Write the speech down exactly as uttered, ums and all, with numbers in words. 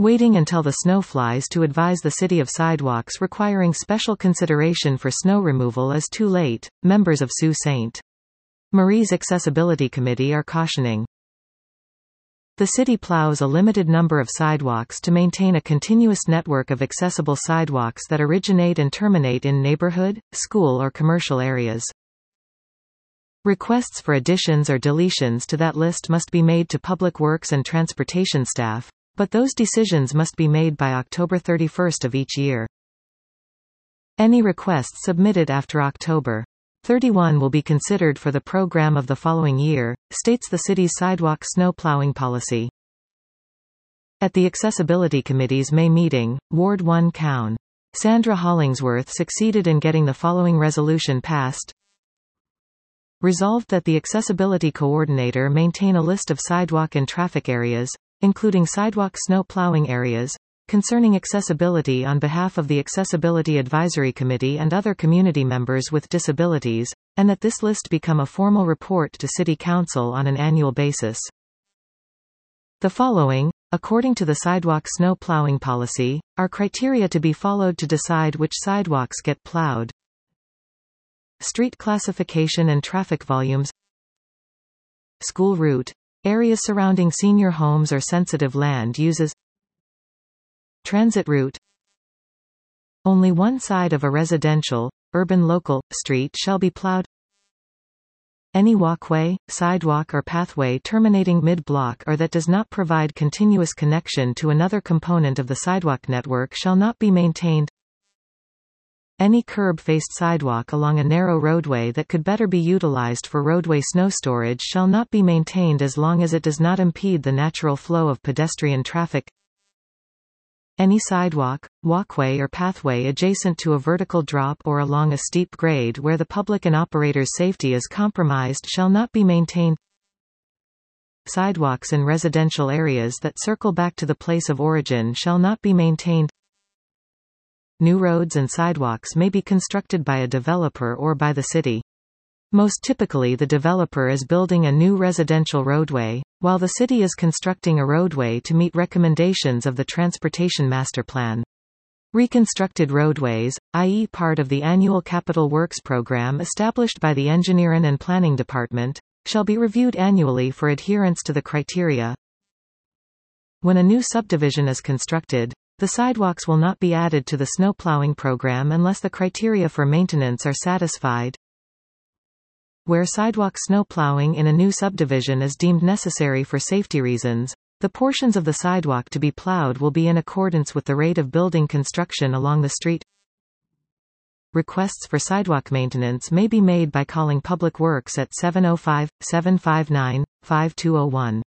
Waiting until the snow flies to advise the city of sidewalks requiring special consideration for snow removal is too late, members of Sault Ste. Marie's Accessibility Committee are cautioning. The city plows a limited number of sidewalks to maintain a continuous network of accessible sidewalks that originate and terminate in neighborhood, school or commercial areas. Requests for additions or deletions to that list must be made to Public Works and Transportation staff, but those decisions must be made by October thirty-first of each year. Any requests submitted after October thirty-first will be considered for the program of the following year, states the city's sidewalk snow plowing policy. At the Accessibility Committee's May meeting, Ward one Coun. Sandra Hollingsworth succeeded in getting the following resolution passed. Resolved that the Accessibility Coordinator maintain a list of sidewalk and traffic areas, including sidewalk snow plowing areas, concerning accessibility on behalf of the Accessibility Advisory Committee and other community members with disabilities, and that this list become a formal report to City Council on an annual basis. The following, according to the sidewalk snow plowing policy, are criteria to be followed to decide which sidewalks get plowed. Street classification and traffic volumes. School route. Areas surrounding senior homes or sensitive land uses. Transit route. Only one side of a residential, urban local, street shall be plowed. Any walkway, sidewalk or pathway terminating mid-block or that does not provide continuous connection to another component of the sidewalk network shall not be maintained. Any curb-faced sidewalk along a narrow roadway that could better be utilized for roadway snow storage shall not be maintained as long as it does not impede the natural flow of pedestrian traffic. Any sidewalk, walkway or pathway adjacent to a vertical drop or along a steep grade where the public and operator's safety is compromised shall not be maintained. Sidewalks in residential areas that circle back to the place of origin shall not be maintained. New roads and sidewalks may be constructed by a developer or by the city. Most typically the developer is building a new residential roadway, while the city is constructing a roadway to meet recommendations of the Transportation Master Plan. Reconstructed roadways, that is part of the annual Capital Works program established by the Engineering and Planning Department, shall be reviewed annually for adherence to the criteria. When a new subdivision is constructed, the sidewalks will not be added to the snow plowing program unless the criteria for maintenance are satisfied. Where sidewalk snow plowing in a new subdivision is deemed necessary for safety reasons, the portions of the sidewalk to be plowed will be in accordance with the rate of building construction along the street. Requests for sidewalk maintenance may be made by calling Public Works at seven oh five, seven five nine, five two oh one.